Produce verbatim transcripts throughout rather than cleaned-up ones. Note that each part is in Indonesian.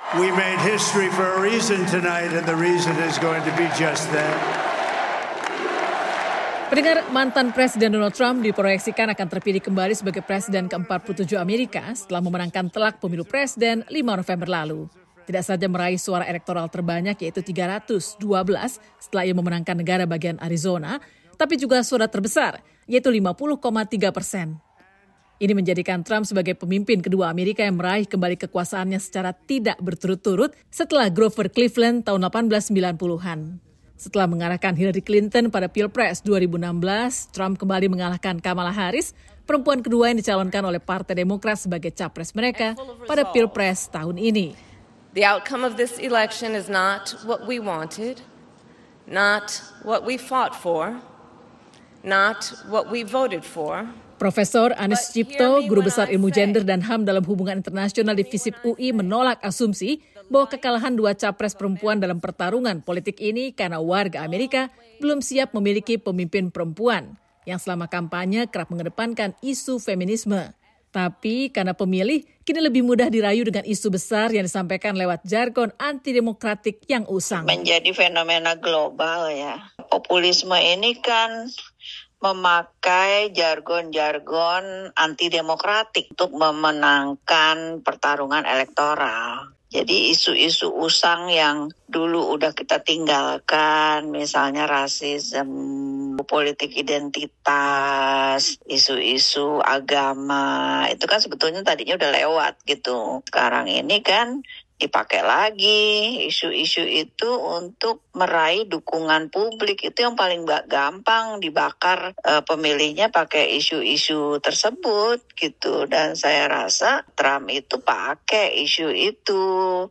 We made history for a reason tonight, and the reason is going to be just that. Pendengar, mantan Presiden Donald Trump diproyeksikan akan terpilih kembali sebagai Presiden ke empat puluh tujuh Amerika setelah memenangkan telak pemilu presiden lima November lalu. Tidak saja meraih suara elektoral terbanyak yaitu tiga ratus dua belas setelah ia memenangkan negara bagian Arizona, tapi juga suara terbesar yaitu lima puluh koma tiga persen. Ini menjadikan Trump sebagai pemimpin kedua Amerika yang meraih kembali kekuasaannya secara tidak berturut-turut setelah Grover Cleveland tahun delapan belas sembilan puluhan. Setelah mengalahkan Hillary Clinton pada Pilpres dua ribu enam belas, Trump kembali mengalahkan Kamala Harris, perempuan kedua yang dicalonkan oleh Partai Demokrat sebagai capres mereka pada Pilpres tahun ini. The outcome of this election is not what we wanted, not what we fought for, not what we voted for. Profesor Anies Cipto, guru besar ilmu gender dan H A M dalam hubungan internasional di FISIP U I menolak asumsi bahwa kekalahan dua capres perempuan dalam pertarungan politik ini karena warga Amerika belum siap memiliki pemimpin perempuan yang selama kampanye kerap mengedepankan isu feminisme. Tapi karena pemilih kini lebih mudah dirayu dengan isu besar yang disampaikan lewat jargon antidemokratik yang usang. Menjadi fenomena global ya. Populisme ini kan memakai jargon-jargon antidemokratik untuk memenangkan pertarungan elektoral. Jadi isu-isu usang yang dulu udah kita tinggalkan, misalnya rasisme, politik identitas, isu-isu agama, itu kan sebetulnya tadinya udah lewat gitu. Sekarang ini kan dipakai lagi isu-isu itu untuk meraih dukungan publik. Itu yang paling gampang dibakar e, pemilihnya pakai isu-isu tersebut gitu. Dan saya rasa Trump itu pakai isu itu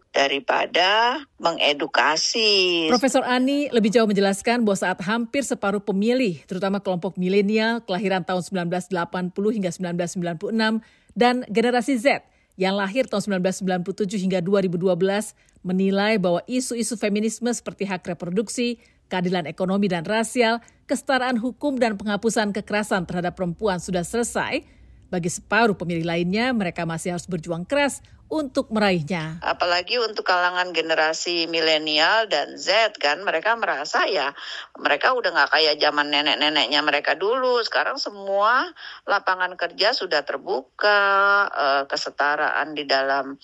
daripada mengedukasi. Profesor Ani lebih jauh menjelaskan bahwa saat hampir separuh pemilih, terutama kelompok milenial kelahiran tahun sembilan belas delapan puluh hingga sembilan belas sembilan puluh enam dan generasi Z yang lahir tahun sembilan belas sembilan puluh tujuh hingga dua ribu dua belas menilai bahwa isu-isu feminisme seperti hak reproduksi, keadilan ekonomi dan rasial, kesetaraan hukum dan penghapusan kekerasan terhadap perempuan sudah selesai, bagi separuh pemilih lainnya mereka masih harus berjuang keras untuk meraihnya. Apalagi untuk kalangan generasi milenial dan Z kan, mereka merasa ya mereka udah gak kayak zaman nenek-neneknya mereka dulu. Sekarang semua lapangan kerja sudah terbuka, eh, kesetaraan di dalam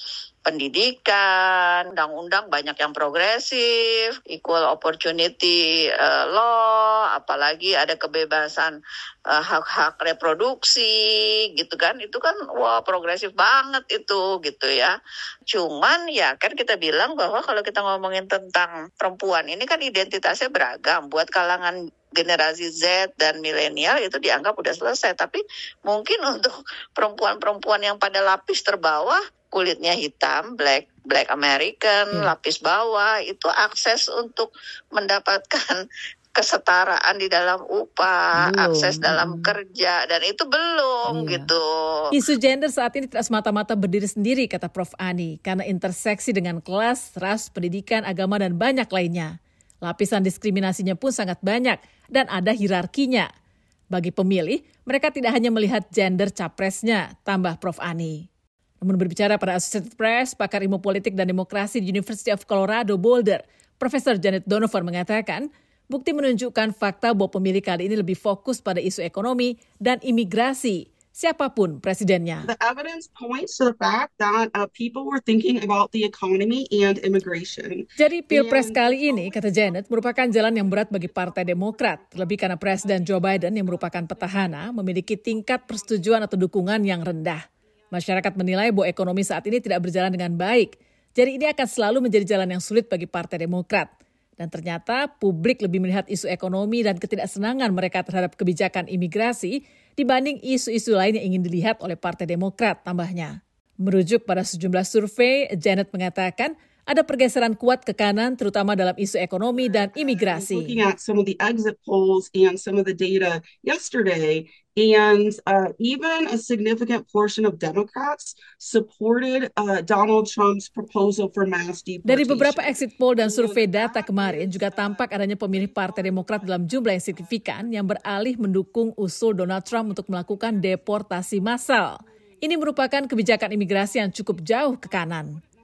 pendidikan, undang-undang banyak yang progresif, equal opportunity uh, law, apalagi ada kebebasan uh, hak-hak reproduksi, gitu kan? Itu kan wah progresif banget itu, gitu ya. Cuman ya kan kita bilang bahwa kalau kita ngomongin tentang perempuan ini kan identitasnya beragam. Buat kalangan generasi Z dan milenial itu dianggap udah selesai, tapi mungkin untuk perempuan-perempuan yang pada lapis terbawah, kulitnya hitam, black black American, hmm. lapis bawah, itu akses untuk mendapatkan kesetaraan di dalam upah, belum. Akses dalam kerja, dan itu belum iya. gitu. Isu gender saat ini tidak semata-mata berdiri sendiri, kata Profesor Ani, karena interseksi dengan kelas, ras, pendidikan, agama, dan banyak lainnya. Lapisan diskriminasinya pun sangat banyak, dan ada hierarkinya. Bagi pemilih, mereka tidak hanya melihat gender capresnya, tambah Profesor Ani. Namun berbicara pada Associated Press, pakar ilmu politik dan demokrasi di University of Colorado Boulder, Profesor Janet Donovan mengatakan, bukti menunjukkan fakta bahwa pemilih kali ini lebih fokus pada isu ekonomi dan imigrasi, siapapun presidennya. The evidence points to the fact that uh, people were thinking about the economy and immigration. Jadi Pilpres and... kali ini, kata Janet, merupakan jalan yang berat bagi Partai Demokrat, terlebih karena Presiden Joe Biden yang merupakan petahana memiliki tingkat persetujuan atau dukungan yang rendah. Masyarakat menilai bahwa ekonomi saat ini tidak berjalan dengan baik. Jadi ini akan selalu menjadi jalan yang sulit bagi Partai Demokrat. Dan ternyata publik lebih melihat isu ekonomi dan ketidaksenangan mereka terhadap kebijakan imigrasi dibanding isu-isu lain yang ingin dilihat oleh Partai Demokrat, tambahnya. Merujuk pada sejumlah survei, Janet mengatakan ada pergeseran kuat ke kanan terutama dalam isu ekonomi dan imigrasi. Looking at some of the exit polls and some of the data yesterday, and uh, even a significant portion of Democrats supported uh, Donald Trump's proposal for mass deportation. Dari beberapa exit poll dan survei data kemarin juga tampak adanya pemilih Partai Demokrat dalam jumlah yang signifikan yang beralih mendukung usul Donald Trump untuk melakukan deportasi massal. Ini merupakan kebijakan imigrasi yang cukup jauh ke kanan.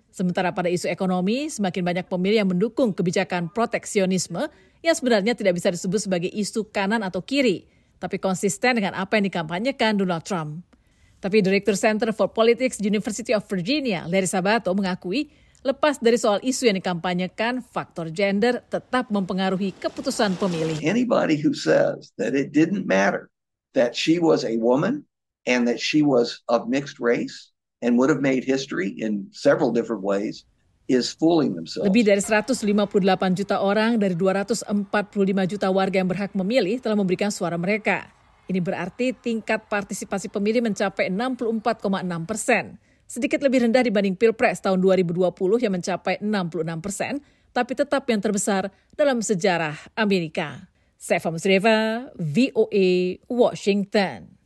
Sementara pada isu ekonomi, semakin banyak pemilih yang mendukung kebijakan proteksionisme yang sebenarnya tidak bisa disebut sebagai isu kanan atau kiri, tapi konsisten dengan apa yang dikampanyekan Donald Trump. Tapi Direktur Center for Politics University of Virginia, Larry Sabato, mengakui lepas dari soal isu yang dikampanyekan, faktor gender tetap mempengaruhi keputusan pemilih. Anybody who says that it didn't matter that she was a woman and that she was of mixed race and would have made history in several different ways is fooling themselves. Lebih dari seratus lima puluh delapan juta orang dari dua ratus empat puluh lima juta warga yang berhak memilih telah memberikan suara mereka. Ini berarti tingkat partisipasi pemilih mencapai enam puluh empat koma enam persen. Sedikit lebih rendah dibanding Pilpres tahun dua ribu dua puluh yang mencapai enam puluh enam persen, tapi tetap yang terbesar dalam sejarah Amerika. Saifa Musreva, V O A, Washington.